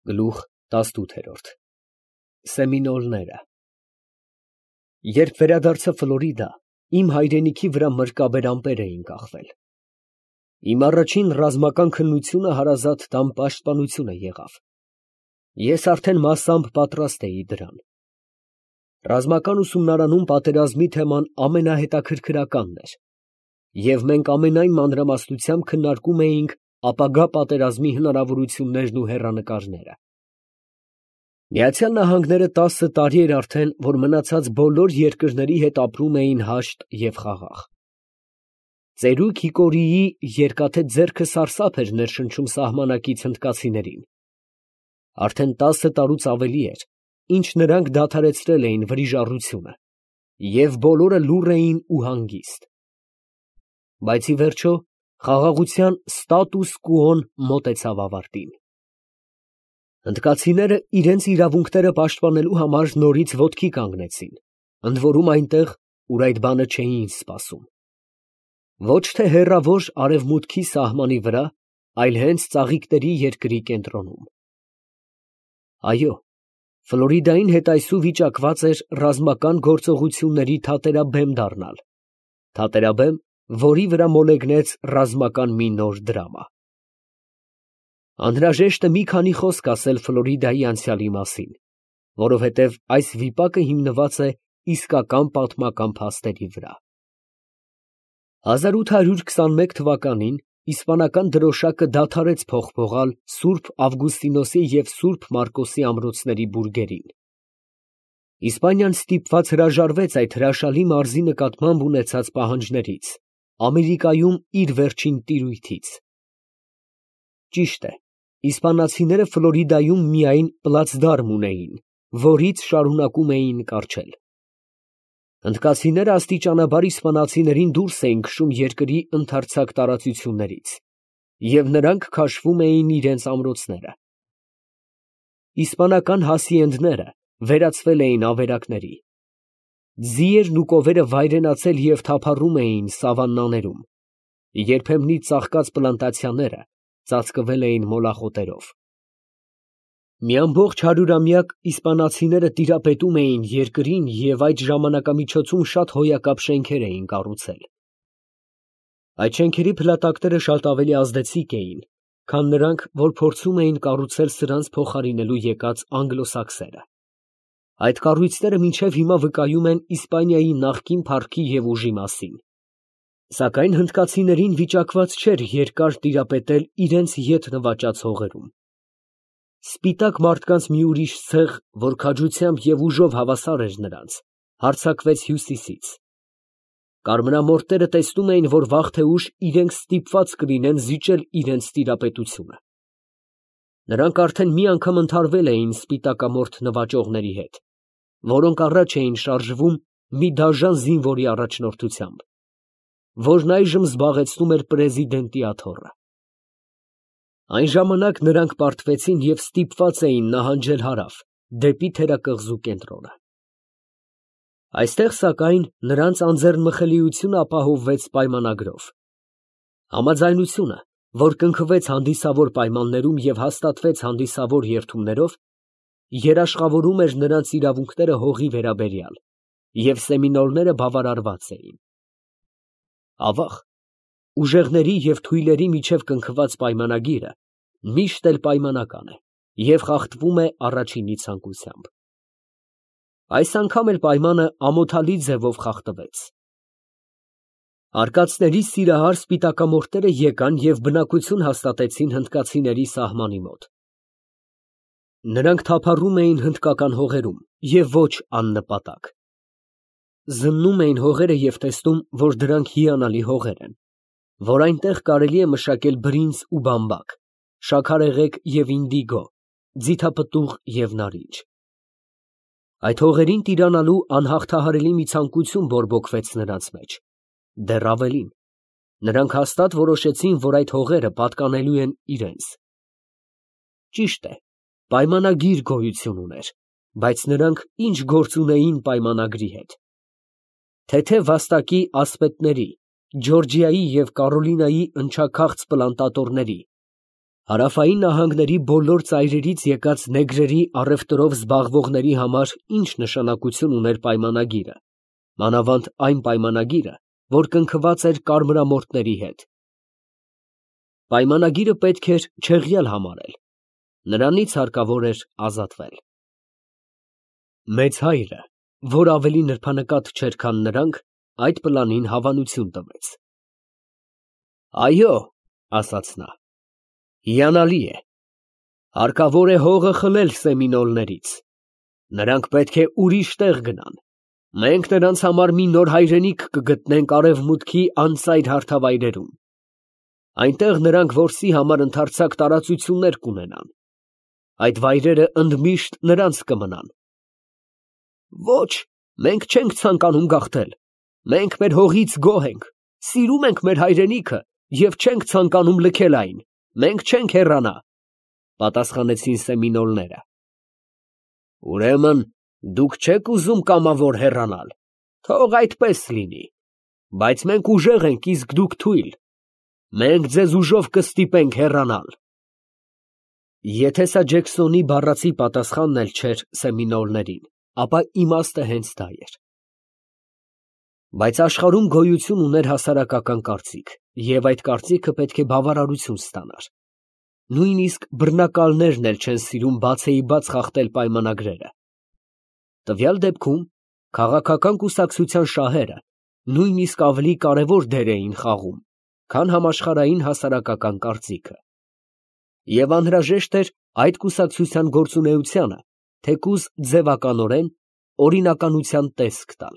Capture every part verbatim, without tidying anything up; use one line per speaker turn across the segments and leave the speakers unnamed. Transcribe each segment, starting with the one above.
Գլուխ տասնութ Սեմինոլները Երբ վերադարձա Ֆլորիդա, իմ հայրենիքի վրա մրկաբեր ամպեր էին կախվել։ Իմ առաջին ռազմական քննությունը հարազատ տան պաշտպանությունը եղավ։ Ես արդեն մասամբ պատրաստ էի դրան։ Ռազմական ուսումնարանում պատերազմի թեման ամենահետաքրքրականն էր, և մենք ամենայն մանրամասնությամբ քննարկում էինք ապագա պատերազմի հնարավորություններն ու հեռանկարները։ Միացյալ Նահանգները տասը տարի էր արդեն, որ մնացած բոլոր երկրների հետ ապրում էին հաշտ և խաղաղ։ Ծերուկ Հիկորիի երկաթե ձեռքը սարսափ էր ներշնչում սահմանակից հնդկացիներին։ Արդեն տասը տարուց ավելի էր, ինչ նրանք դադարեցրել էին վրիժառությունը, և բոլորը լուռ էին ու հանգիստ։ Բայց ի վերջո խաղաղության ստատուս կուոն մոտեցավ ավարտին։ Հնդկացիները իրենց իրավունքները պաշտպանելու համար նորից ոտքի կանգնեցին, ընդ որում այնտեղ, ուր այդ բանը չէին սպասում։ Ոչ թե հեռավոր արևմուտքի սահմանի վրա, այլ հենց ծաղիկների երկրի կենտրոնում։ Այո, Ֆլորիդային հետայսու վիճակված էր ռազմական գործողությունների թատերաբեմ դառնալ, թատերաբեմ, որի վրա մոլեգնեց ռազմական մի նոր դրամա։ Անհրաժեշտ է մի քանի խոսք ասել Ֆլորիդայի անցյալի մասին, որովհետև այս վիպակը հիմնված է իսկական պատմական փաստերի վրա։ հազար ութ հարյուր քսանմեկ թվականին իսպանական դրոշակը դադարեց փոխփողալ Սուրբ Ավգուստինոսի և Սուրբ Մարկոսի ամրոցների բուրգերին։ Իսպանիան ստիպված հրաժարվեց այդ հրաշալի մարզի նկատմամբ ունեցած պահանջներից, Ամերիկայում իր վերջին տիրույթից։ Ճիշտ է, իսպանացիները Ֆլորիդայում միայն պլացդարմ ունեին, որից շարունակում էին կառչել։ Հնդկացիները աստիճանաբար իսպանացիներին դուրս էին քշում երկրի ընդարձակ տարածություններից, և նրանք քաշվում էին իրենց ամրոցները։ Իսպանական հասիենդները վերածվել էին ավերակների։ Ձիերն ու կովերը վայրենացել և թափառում էին սավաններում, երբեմնից ծաղկած պլանտացիաները ծածկվել էին մոլախոտերով։ Մի ամբողջ հարյուրամյակ իսպանացիները տիրապետում էին երկրին և այդ ժամանակամիջոցում շատ հոյակապ շենքեր էին կառուցել։ Այդ շենքերի փլատակները շատ ավելի ազդեցիկ էին, քան նրանք, որ փորձում էին կառուցել սրանց փոխարինելու եկած անգլոսաքսերը։ Այդ կառույցները մինչև հիմա վկայում են Իսպանիայի նախկին փառքի և ուժի մասին։ Սակայն հնդկացիներին վիճակված չէր երկար տիրապետել իրենց ետ նվաճած հողերում։ Սպիտակ մարդկանց մի ուրիշ ցեղ, որ քաջությամբ և ուժով հավասար էր նրանց, հարձակվեց հյուսիսից։ Կարմրամորտերը տեսնում էին, որ վաղ թե ուշ իրենք ստիպված կլինեն զիջել իրենց տիրապետությունը։ Նրանք արդեն մի անգամ ընդհարվել էին սպիտակամորթ նվաճողների հետ, որոնք առաջ էին շարժվում մի դաժան զինվորի առաջնորդությամբ, որն այժմ զբաղեցնում էր պրեզիդենտի աթոռը։ Այն ժամանակ նրանք պարտվեցին և ստիպված էին նահանջել հարավ, դեպի թերակղզու կենտրոնը։ Այստեղ, սակայն, նրանց անձեռնմխելիությունը ապահովվեց պայմանագրով։ Համաձայնությունը, որ կնքվեց հանդիսավոր պայմաններում և հաստատվեց հանդիսավոր երդումներով, երաշխավորում էր նրանց իրավունքները հողի վերաբերյալ, և սեմինոլները բավարարված էին։ Ավաղ, ուժեղների և թույլերի միջև կնքված պայմանագիրը միշտ էլ պայմանական է և խախտվում է առաջինի ցանկությամբ։ Այս անգամ էլ պայմանը ամոթալի ձևով խախտվեց։ Արկածների սիրահար սպիտակամորտերը եկան և բնակություն հաստատեցին հնդկացիների սահմանի մոտ։ Նրանք թափառում էին հնդկական հողերում և ոչ աննպատակ։ Զննում էին հողերը և տեսնում, որ դրանք հիանալի հողեր են, որ այնտեղ կարելի է մշակել բրինձ ու բամբակ, շաքարեղեգ և ինդիգո, ձիթապտուղ և նարինջ։ Այդ հողերին տիրանալու անհաղթահարելի մի ցանկություն բորբոքվեց նրանց մեջ, դեռ ավելին, նրանք հաստատ որոշեցին, որ այդ հողերը պատկանելու են իրենց։ Ճիշտ է, պայմանագիր գոյություն ուներ, բայց նրանք ինչ գործ ունեին պայմանագրի հետ։ Թեթև վաստակի ասպետների, Ջորջիայի և Կարոլինայի ընչաքաղց պլանտատորների, Հարավային նահանգների բոլոր ծայրերից եկած նեգրերի առևտրով զբաղվողների համար ինչ նշանակություն ուներ պայմանագիրը, մանավանդ այն պայմանագիրը, որ կնքված էր կարմրամորթների հետ։ Պայմանագիրը պետք էր չեղյալ համարել, նրանից հարկավոր էր ազատվել։ Մեծ հայրը, որ ավելի նրբանկատ չէր, քան նրանք, այդ պլանին հավանություն տվեց։ Այո, ասաց նա, հիանալի է, հարկավոր է հողը խլել սեմինոլներից, նրանք պետք է ուրիշ տեղ գնան, մենք նրանց համար մի նոր հայրենիք կգտնենք արևմուտքի անծայր հարթավայրերում, այնտեղ նրանք որսի համար ընդարձակ տարածություններ կունենան, այդ վայրերը ընդմիշտ նրանց կմնան։ Ոչ, մենք չենք ցանկանում գաղթել, մենք մեր հողից գոհ ենք, սիրում ենք մեր հայրենիքը և չենք ցանկանում լքել այն, մենք չենք հեռանա, պատասխանեցին սեմինոլները։ Ուրեմն դուք չեք ուզում կամավոր հեռանալ, թող այդպես լինի, բայց մենք ուժեղ ենք, իսկ դուք թույլ, մենք ձեզ ուժով կստիպենք հեռանալ։ Եթե սա Ջեքսոնի բառացի պատասխանն էլ չէր սեմինոլներին, ապա իմաստը հենց դա էր։ Բայց աշխարհում գոյություն ուներ հասարակական կարծիք, և այդ կարծիքը պետք է բավարարություն ստանար։ Նույնիսկ բռնակալներն էլ չեն սիրում բացեիբաց խախտել պայմանագրերը։ Տվյալ դեպքում քաղաքական կուսակցության շահերը նույնիսկ ավելի կարևոր դեր էին խաղում, քան համաշխարհային հասարակական կարծիքը։ Եվ անհրաժեշտ էր այդ կուսակցության գործունեությանը թեկուզ ձևականորեն օրինականության տեսք տալ։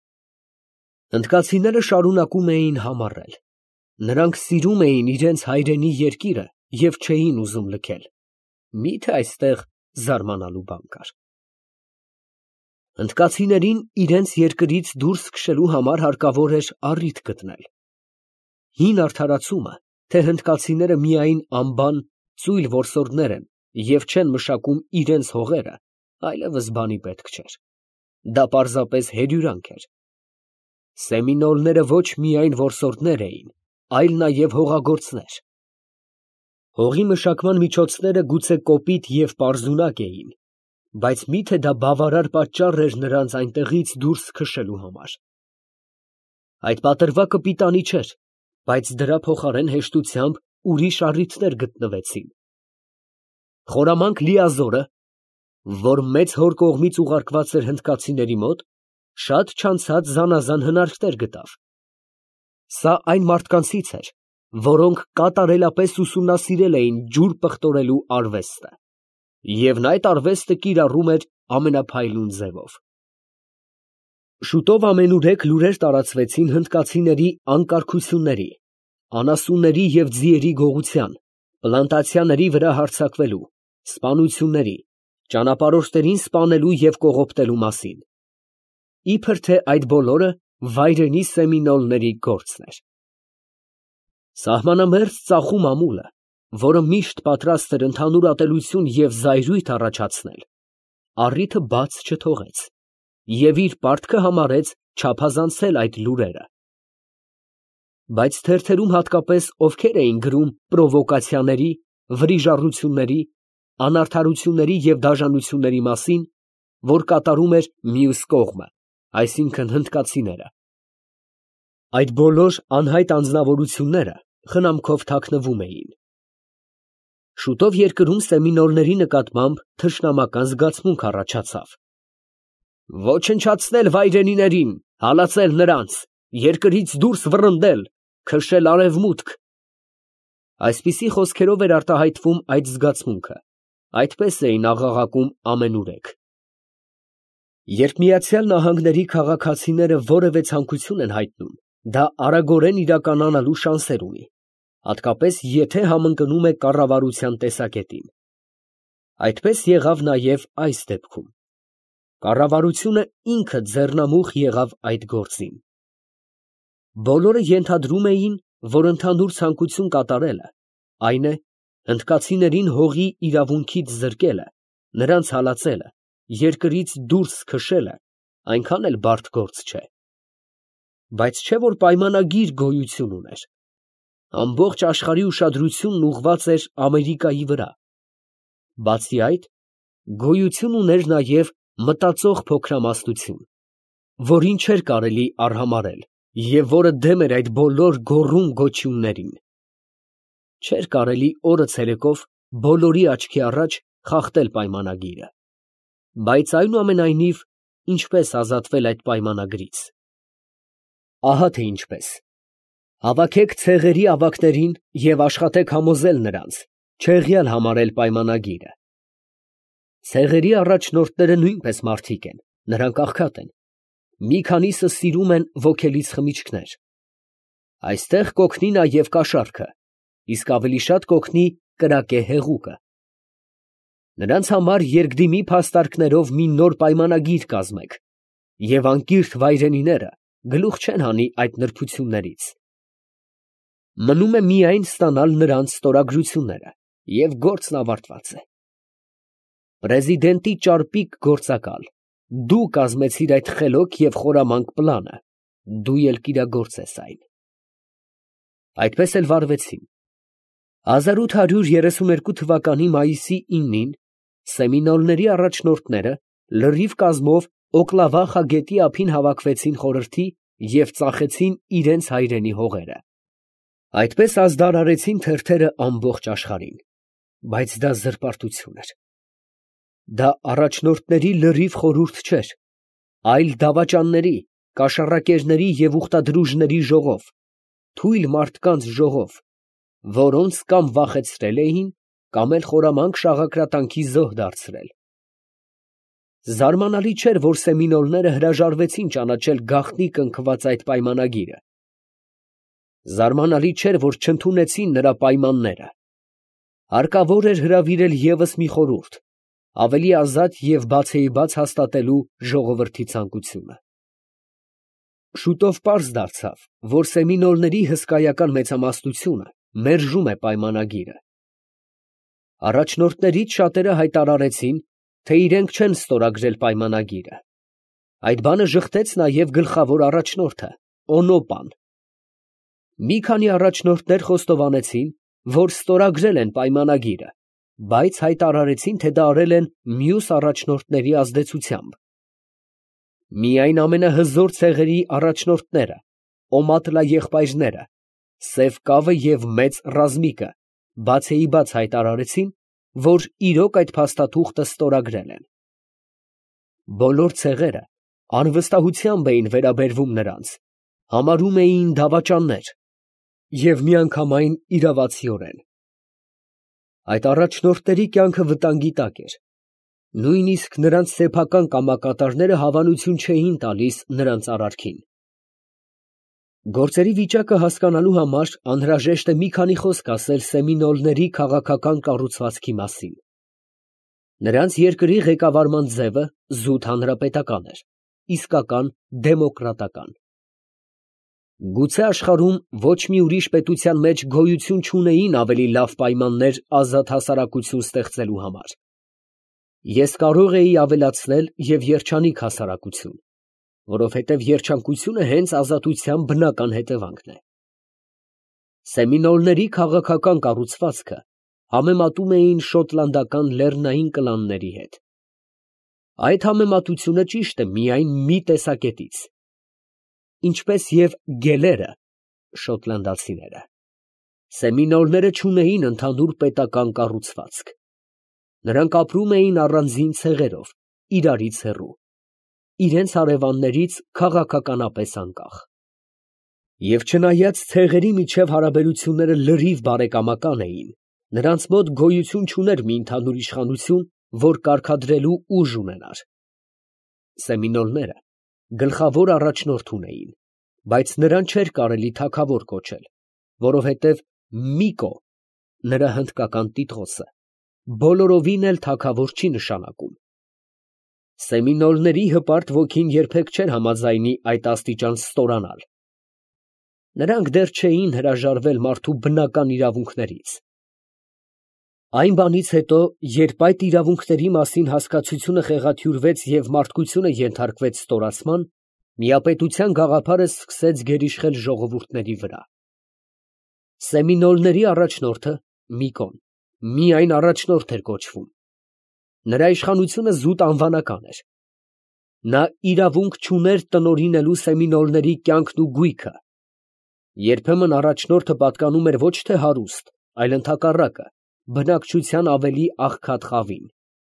Հնդկացիները շարունակում էին համառել։ Նրանք սիրում էին իրենց հայրենի երկիրը և չէին ուզում լքել։ Մի՞թե այստեղ զարմանալու բան կար։ Հնդկացիներին իրենց երկրից դուրս քշելու համար հարկավոր էր առիթ գտնել։ Հին արդարացումը, թե հնդկացիները միայն անբան, ծույլ որսորդներ են և չեն մշակում իրենց հողերը, այլևս բանի պետք չէր։ Դա պարզապես հերյուրանք էր։ Սեմինոլները ոչ միայն որսորդներ էին, այլ նաև հողագործներ։ Հողի մշակման միջոցները գուցե կոպիտ և պարզունակ էին, բայց մի՞թե դա բավարար պատճառ էր նրանց այնտեղից դուրս քշելու համար։ Այդ պատրվակը պիտանի չէր, բայց դրա փոխարեն հեշտությամբ ուրիշ առիթներ գտնվեցին։ Խորամանկ Լիազորը, որ մեծ հոր կողմից ուղարկված էր հնդկացիների մոտ, շատ չանցած զանազան հնարքներ գտավ։ Սա այն մարդկանցից էր, որոնք կատարելապես ուսումնասիրել էին ջուր պղտորելու արվեստը, և նա այդ արվեստը կիրառում էր ամենափայլուն ձևով։ Շուտով ամենուրեք լուրեր տարածվեցին հնդկացիների անկարգությունների, անասունների և ձիերի գողության, պլանտացիաների վրա հարձակվելու, սպանությունների, ճանապարհորդներին սպանելու և կողոպտելու մասին, իբր թե այդ բոլորը վայրենի սեմինոլների գործն էր։ Սահմանամերձ ծախում ամուլը, որը միշտ պատրաստ էր ընդհանուր ատելություն և զայրույթ առաջացնել, առիթը բաց չթողեց և իր պարտքը համարեց չափազանցել այդ լուրերը։ Բայց թերթերում հատկապես ովքեր էին գրում պրովոկացիաների, վրիժառությունների, անարդարությունների և դաժանությունների մասին, որ կատարում էր մյուս կողմը, այսինքն հնդկացիները։ Այդ բոլոր անհայտ անձնավորությունները խնամքով թաքնվում էին։ Շուտով երկրում սեմինոլների նկատմամբ թշնամական զգացմունք առաջացավ։ Ոչնչացնել վայրենիներին, հալածել նրանց, երկրից դուրս վռնդել, քշել արևմուտք։ Այսպիսի խոսքերով էր արտահայտվում այդ զգացմունքը, այդպես էին աղաղակում ամենուրեք։ Երբ Միացյալ Նահանգների քաղաքացիները որևէ ցանկություն են հայտնում, դա արագորեն իրականանալու շանսեր ունի, հատկապես եթե համընկնում է կառավարության տեսակետին։ Այդպես եղավ նաև այս դեպքում։ Կառավարությունը ինքը ձեռնամուխ եղավ այդ գործին։ Բոլորը ենթադրում էին, որ ընդհանուր ցանկություն կատարելը, այն է, հնդկացիներին հողի իրավունքից զրկելը, նրանց հալածելը, երկրից դուրս քշելը այնքան էլ բարդ գործ չէ։ Բայց չէ՞ որ պայմանագիր գոյություն ուներ։ Ամբողջ աշխարհի ուշադրությունն ուղղված էր Ամերիկայի վրա։ Բացի այդ, գոյություն ուներ նաև մտածող փոքրամասնություն, որին չէր կարելի արհամարհել և որը դեմ էր այդ բոլոր գոռում գոչյուններին։ Չէր կարելի օրը ցերեկով բոլորի աչքի առաջ խախտել պայմանագիրը, բայց այնուամենայնիվ ինչպես ազատվել այդ պայմանագրից։ Ահա թե ինչպես. հավաքեք ցեղերի ավագներին և աշխատեք համոզել նրանց չեղյալ համարել պայմանագիրը։ Ցեղերի առաջնորդները նույնպես մարդիկ են, նրանք աղքատ են, մի քանիսը սիրում են ոգելից խմիչքներ։ Այստեղ կօգնի նաև կաշառքը, իսկ ավելի շատ կօգնի կրակե հեղուկը։ Նրանց համար երկդիմի փաստարկներով մի նոր պայմանագիր կազմեք, և անկիրթ վայրենիները գլուխ չեն հանի այդ նրբություններից։ Մնում է միայն ստանալ նրանց ստորագրությունները, և գործն ավարտված է։ Պրեզիդենտի ճարպիկ գործակալ, դու կազմեցիր այդ խելոք և խորամանկ պլանը, դու էլ կիրագործես այն։ Այդպես էլ վարվեցին։ հազար ութ հարյուր երեսուն երկու թվականի մայիսի իննին Սեմինոլների առաջնորդները լրիվ կազմով Օկլավախա գետի ափին հավաքվեցին խորհրդի և ծախեցին իրենց հայրենի հողերը։ Այդպես ազդարարեցին թերթերը ամբողջ աշխարհին, բայց դա զրպարտություն էր։ Դա առաջնորդների լրիվ խորհուրդ չէր, այլ դավաճանների, կաշառակերների և ուխտադրուժների ժողով, թույլ մարդկանց ժողով, որոնց կամ վախեցրել էին, կամ էլ խորամանկ շաղակրատանքի զոհ դարձրել։ Զարմանալի չէր, որ Սեմինոլները հրաժարվեցին ճանաչել գաղտնի կնքված այդ պայմանագիրը։ Զարմանալի չէր, որ չընդունեցին նրա պայմանները։ Հարկավոր էր հրավիրել ևս մի խորհուրդ, ավելի ազատ և բացեիբաց հաստատելու ժողովրդի ցանկությունը։ Շուտով պարզ դարձավ, որ Սեմինոլների հսկայական մեծամասնությունը մերժում է պայմանագիրը։ Առաջնորդներից շատերը հայտարարեցին, թե իրենք չեն ստորագրել պայմանագիրը։ Այդ բանը ժխտեց նաև գլխավոր առաջնորդը Օնոպան։ Մի քանի առաջնորդներ խոստովանեցին, որ ստորագրել են պայմանագիրը, բայց հայտարարեցին, թե դա արել են մյուս առաջնորդների ազդեցությամբ։ Միայն ամենահզոր ցեղերի առաջնորդները, Օմատլա եղբայրները, Սև կավը և Մեծ ռազմիկը բացեիբաց հայտարարեցին, որ իրոք այդ փաստաթուղթը ստորագրել են։ Բոլոր ցեղերը անվստահությամբ էին վերաբերվում նրանց, համարում էին դավաճաններ և միանգամայն իրավացիորեն։ Այդ առաջնորդների կյանքը վտանգի տակ էր, նույնիսկ նրանց սեփական կամակատարները հավանություն չէին տալիս նրանց արարքին։ Գործերի վիճակը հասկանալու համար անհրաժեշտ է մի քանի խոսք ասել Սեմինոլների քաղաքական կառուցվածքի մասին։ Նրանց երկրի ղեկավարման ձևը զուտ հանրապետական էր, իսկական դեմոկրատական։ Գուցե աշխարհում ոչ մի ուրիշ պետության մեջ գոյություն չունեին ավելի լավ պայմաններ ազատ հասարակություն ստեղծելու համար։ Ես կարող էի ավելացնել և երջանիկ հասարակություն, որովհետև երջանկությունը հենց ազատության բնական հետևանքն է։ Սեմինոլների քաղաքական կառուցվածքը համեմատում էին շոտլանդական լեռնային կլանների հետ։ Այդ համեմատությունը ճիշտ է միայն մի տեսակետից։ Ինչպես և գելերը (շոտլանդացիները), սեմինոլները չունեին ընդհանուր պետական կառուցվածք։ Նրանք ապրում էին առանձին ցեղերով, իրարից հեռու, իրենց հարևաններից քաղաքականապես անկախ։ Եվ չնայած ցեղերի միջև հարաբերությունները լրիվ բարեկամական էին, նրանց մոտ գոյություն չուներ մի ընդհանուր իշխանություն, որ կարգադրելու ուժ ունենար։ Սեմինոլները գլխավոր առաջնորդ ունեին, բայց նրան չէր կարելի թագավոր կոչել, որովհետև Միկո, նրա հնդկական տիտղոսը, բոլորովին էլ թագավոր չի նշանակում։ Սեմինոլների հպարտ ոգին երբեք չէր համաձայնի այդ աստիճան ստորանալ։ Նրանք դեռ չէին հրաժարվել մարդու բնական իրավունքներից։ Այն բանից հետո, երբ այդ իրավունքների մասին հասկացությունը խեղաթյուրվեց և մարդկությունը ենթարկվեց ստորացման, միապետության գաղափարը սկսեց գերիշխել ժողովուրդների վրա։ Սեմինոլների առաջնորդը Միկոն միայն առաջնորդ էր կոչվում։ Նրա իշխանությունը զուտ անվանական էր։ Նա իրավունք չուներ տնօրինելու սեմինոլների կյանքն ու գույքը։ Երբեմն առաջնորդը պատկանում էր ոչ թե հարուստ, այլ ընդհակառակը, բնակչության ավելի աղքատ խավին։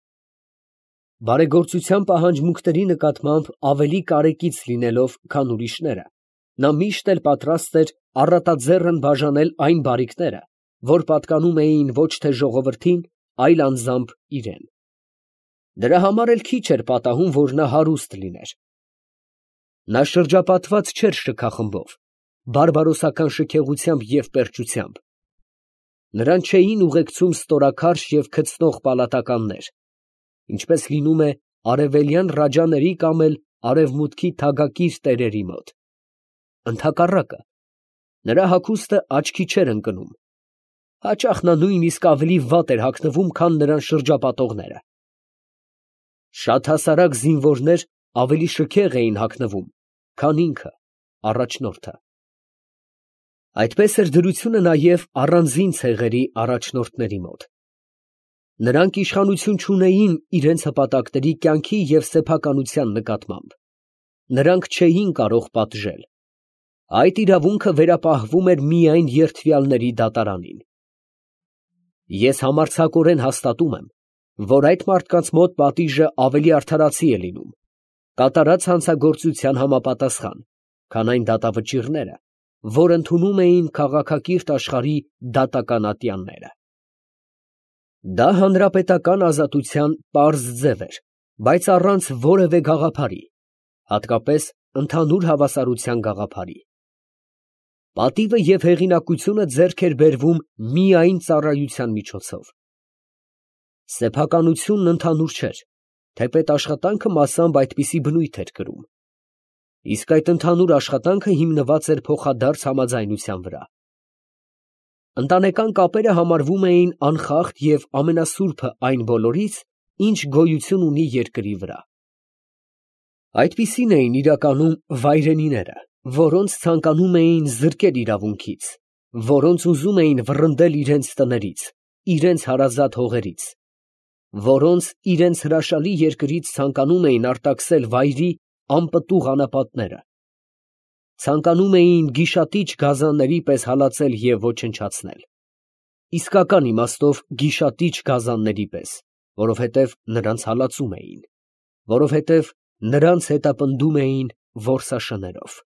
Բարեգործության պահանջմունքների նկատմամբ ավելի կարեկից լինելով, քան ուրիշները, նա միշտ էլ պատրաստ էր առատաձեռն բաժանել այն բարիքները, որ պատկանում էին ոչ թե ժողովրդին, այլ անձամբ իրեն։ Դրա համար էլ քիչ էր պատահում, որ նա հարուստ լիներ։ Նա շրջապատված չէր շքախմբով, բարբարոսական շքեղությամբ և պերճությամբ։ Նրան չէին ուղեկցում ստորաքարշ և քծնող պալատականներ, ինչպես լինում է արևելյան ռաջաների կամ էլ արևմուտքի թագակիր տերերի մոտ։ Ընդհակառակը, նրա հագուստը աչքի չէր ընկնում։ Հաճախ նա նույնիսկ ավելի վատ էր հագնվում, քան նրան շրջապատողները։ Շատ հասարակ զինվորներ ավելի շքեղ էին հագնվում, քան ինքը, առաջնորդը։ Այդպես էր դրությունը նաև առանձին ցեղերի առաջնորդների մոտ։ Նրանք իշխանություն չունեին իրենց հպատակների կյանքի և սեփականության նկատմամբ։ Նրանք չէին կարող պատժել։ Այդ իրավունքը վերապահվում էր միայն երդվյալների դատարանին։ Ես համարձակորեն հաստատում եմ, որ այդ մարդկանց մոտ պատիժը ավելի արդարացի է լինում, կատարած հանցագործության համապատասխան, քան այն դատավճիռները, որ ընդունում էին քաղաքակիրթ աշխարհի դատական ատյանները։ Դա հանրապետական ազատության պարզ ձև էր, բայց առանց որևէ գաղափարի, հատկապես ընդհանուր հավասարության գաղափարի։ Պատիվը և հեղինակությունը ձեռք էր բերվում միայն ծառայության միջոցով։ Սեփականությունն ընդհանուր չէր, թեպետ աշխատանքը մասամբ այդպիսի բնույթ էր կրում։ Իսկ այդ ընդհանուր աշխատանքը հիմնված էր փոխադարձ համաձայնության վրա։ Ընտանեկան կապերը համարվում էին անխախտ և ամենասուրբը այն բոլորից, ինչ գոյություն ունի երկրի վրա։ Այդպիսին էին իրականում վայրենիները, որոնց ցանկանում էին զրկել իրավունքից, որոնց ուզում էին վռնդել իրենց տներից, իրենց հարազատ հողերից, որոնց իրենց հրաշալի երկրից ցանկանում էին արտաքսել վայրի անպտուղ անապատները, ցանկանում էին գիշատիչ գազանների պես հալածել և ոչնչացնել, իսկական իմաստով գիշատիչ գազանների պես, որովհետև նրանց հալածում էին, որովհետև նրանց հետապնդում էին որսաշներով։